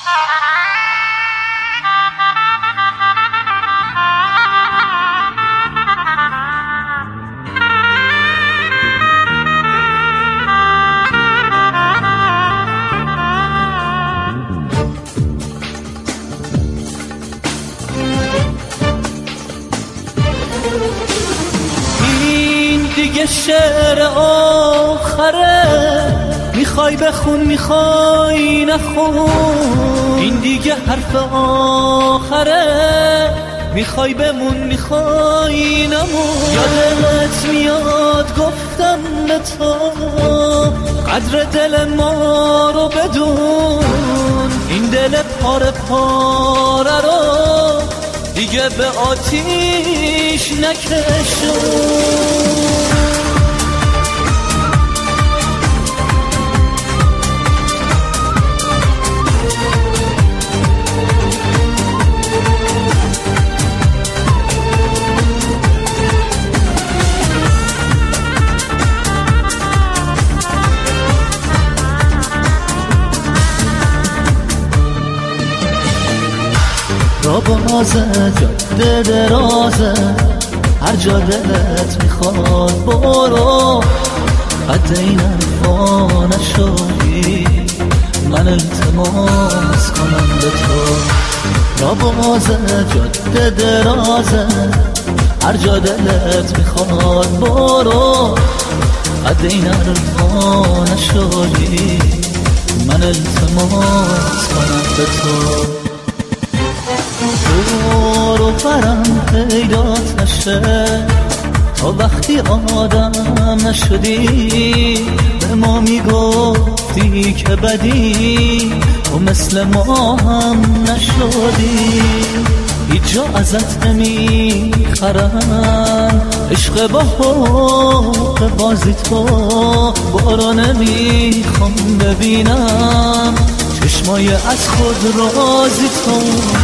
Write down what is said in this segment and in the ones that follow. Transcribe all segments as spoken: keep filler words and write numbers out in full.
دیگه شعر آخره، میخوای بخون میخوای نخون. این دیگه حرف آخره، میخوای بمون میخوای نمون. یادت میاد گفتم به تو قدر دل ما رو بدون. این دل پاره پاره رو دیگه به آتیش نکشون. را بازه جاده درازه، هر جا دلت میخواد برو. قد این حرفا نشدی من التماس کنم به تو. را بازه جاده درازه، هر جا دلت میخواد برو. قد این حرفا نشدی من التماس کنم به تو. دور و برم پیدات نشه تا وقتی آدم نشدی. به ما میگفتی که بدی و مثل ما هم نشدی. هیچ جا ازت نمیخرن عشق با حق بازی تو. برو نمیخوام ببینم چشمای از خود رازی تو.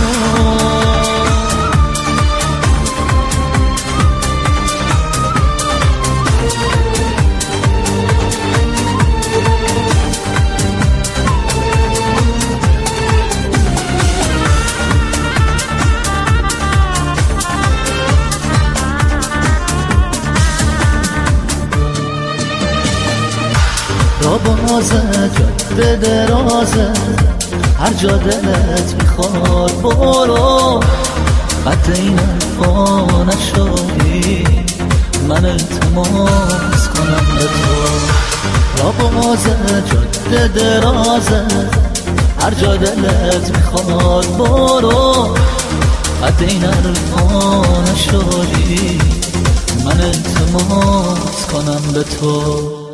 را بازه جاده درازه، هر جا دلت میخواد برو. قد این حرفا نشدی من التماس کنم به تو. را بازه جاده درازه، هر جا دلت میخواد برو. قد این حرفا نشدی من التماس کنم به تو.